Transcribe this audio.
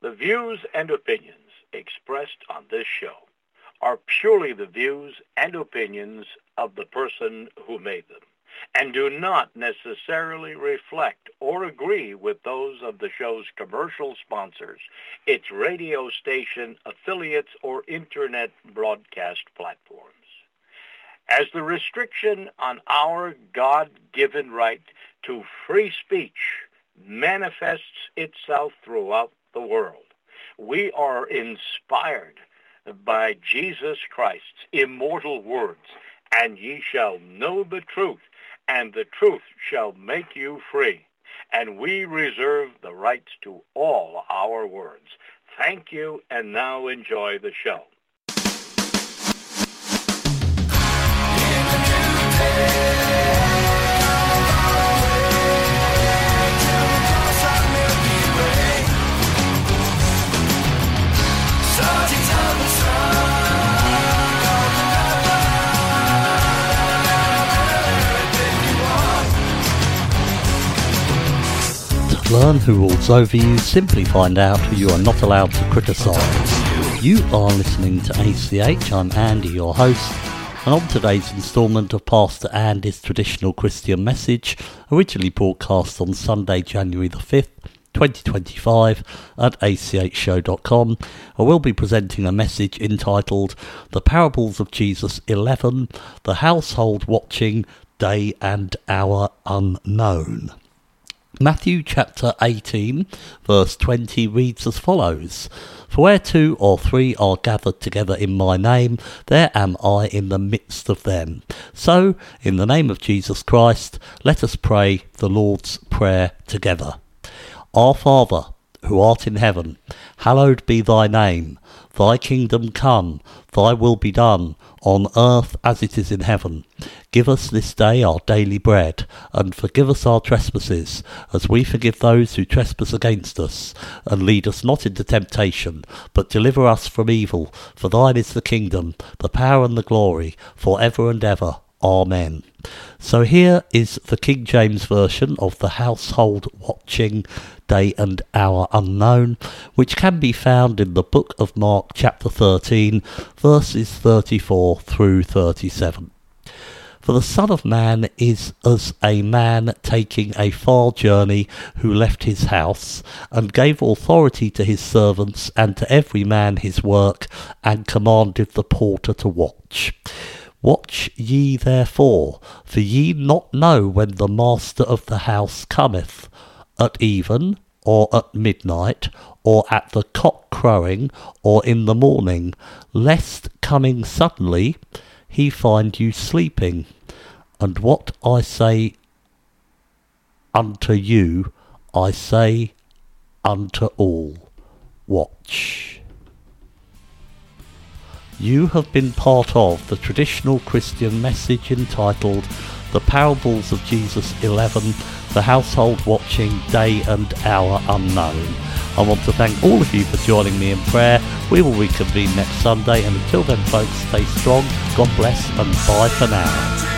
The views and opinions expressed on this show are purely the views and opinions of the person who made them, and do not necessarily reflect or agree with those of the show's commercial sponsors, its radio station affiliates, or internet broadcast platforms. As the restriction on our God-given right to free speech manifests itself throughout the world, we are inspired by Jesus Christ's immortal words, "And ye shall know the truth, and the truth shall make you free." And we reserve the rights to all our words. Thank you, and now enjoy the show. To learn who rules over you, simply find out who you are not allowed to criticise. You are listening to ACH. I'm Andy, your host, and on today's instalment of Pastor Andy's Traditional Christian Message, originally broadcast on Sunday, January the 5th, 2025 at achshow.com, I will be presenting a message entitled The Parables of Jesus 11, The Household Watching, Day and Hour Unknown. Matthew chapter 18 verse 20 reads as follows: "For where 2 or 3 are gathered together in my name, there am I in the midst of them." So, in the name of Jesus Christ, let us pray the Lord's Prayer together. Our Father, who art in heaven, hallowed be thy name. Thy kingdom come, thy will be done, on earth as it is in heaven. Give us this day our daily bread, and forgive us our trespasses, as we forgive those who trespass against us. And lead us not into temptation, but deliver us from evil. For thine is the kingdom, the power and the glory, for ever and ever. Amen. So here is the King James Version of the Household Watching, Day and Hour Unknown, which can be found in the book of Mark chapter 13, verses 34 through 37. "For the Son of Man is as a man taking a far journey, who left his house, and gave authority to his servants, and to every man his work, and commanded the porter to watch. Watch ye therefore, for ye not know when the master of the house cometh, at even, or at midnight, or at the cock crowing, or in the morning, lest coming suddenly he find you sleeping. And what I say unto you, I say unto all, watch." You have been part of the Traditional Christian Message entitled The Parables of Jesus 11, The Household Watching, Day and Hour Unknown. I want to thank all of you for joining me in prayer. We will reconvene next Sunday, and until then folks, stay strong, God bless, and bye for now.